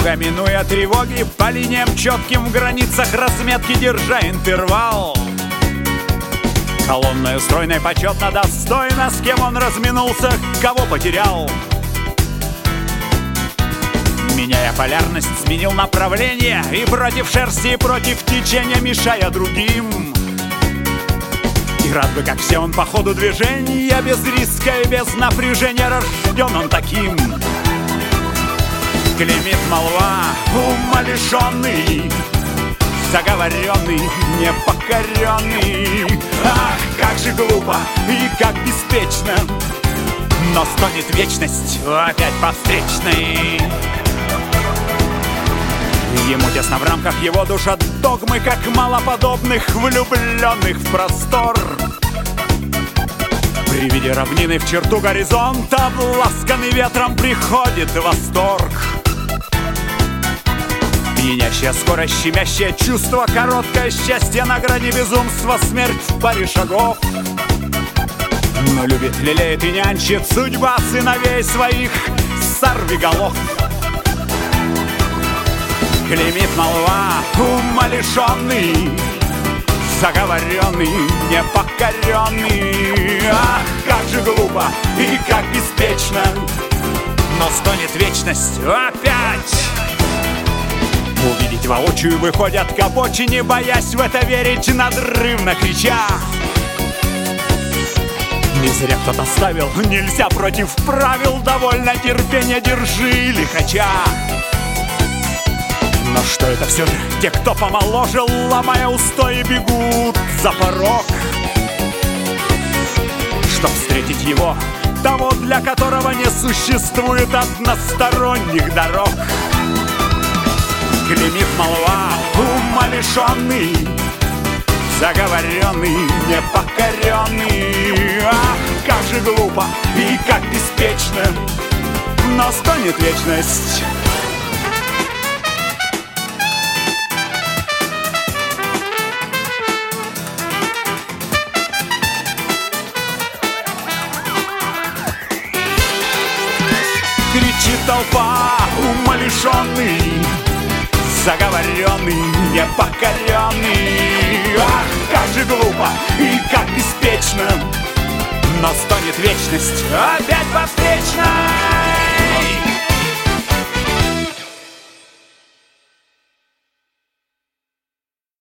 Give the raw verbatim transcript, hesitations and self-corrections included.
Дорога, минуя тревоги, по линиям четким в границах разметки держа интервал. Колонною стройной почетно достойно, с кем он разминулся, кого потерял. Меняя полярность, сменил направление, и против шерсти, и против течения, мешая другим. И рад бы, как все он по ходу движения, без риска и без напряжения, рожден он таким. Клеймит молва, ума лишенный, заговоренный, непокоренный. Ах, как же глупо и как беспечно, но стонет вечность опять по встречной. Ему тесно в рамках его душа догмы, как малоподобных влюбленных в простор. При виде равнины в черту горизонта, обласканный ветром, приходит восторг. Пьянящая скорость, щемящее чувство, короткое счастье на грани безумства, смерть в паре шагов. Но любит, лелеет и нянчит судьба сыновей своих сорвиголов. Клеймит молва, ума лишенный, заговоренный, непокоренный. Ах, как же глупо и как беспечно, но стонет вечность опять. Увидеть воочию выходят к обочине, боясь в это верить, надрывно крича. Не зря кто-то ставил, нельзя против правил, довольно терпения, держи лихача. Но что это все же? Те, кто помоложе, ломая устои, бегут за порог, чтоб встретить его, того, для которого не существует односторонних дорог. Клеймит молва, ума лишенный, заговоренный, непокоренный. Ах, как же глупо и как беспечно, но стонет вечность. Кричит толпа, умалишенный, заговоренный, непокоренный. Ах, как же глупо и как беспечно, но стонет вечность опять по встречной.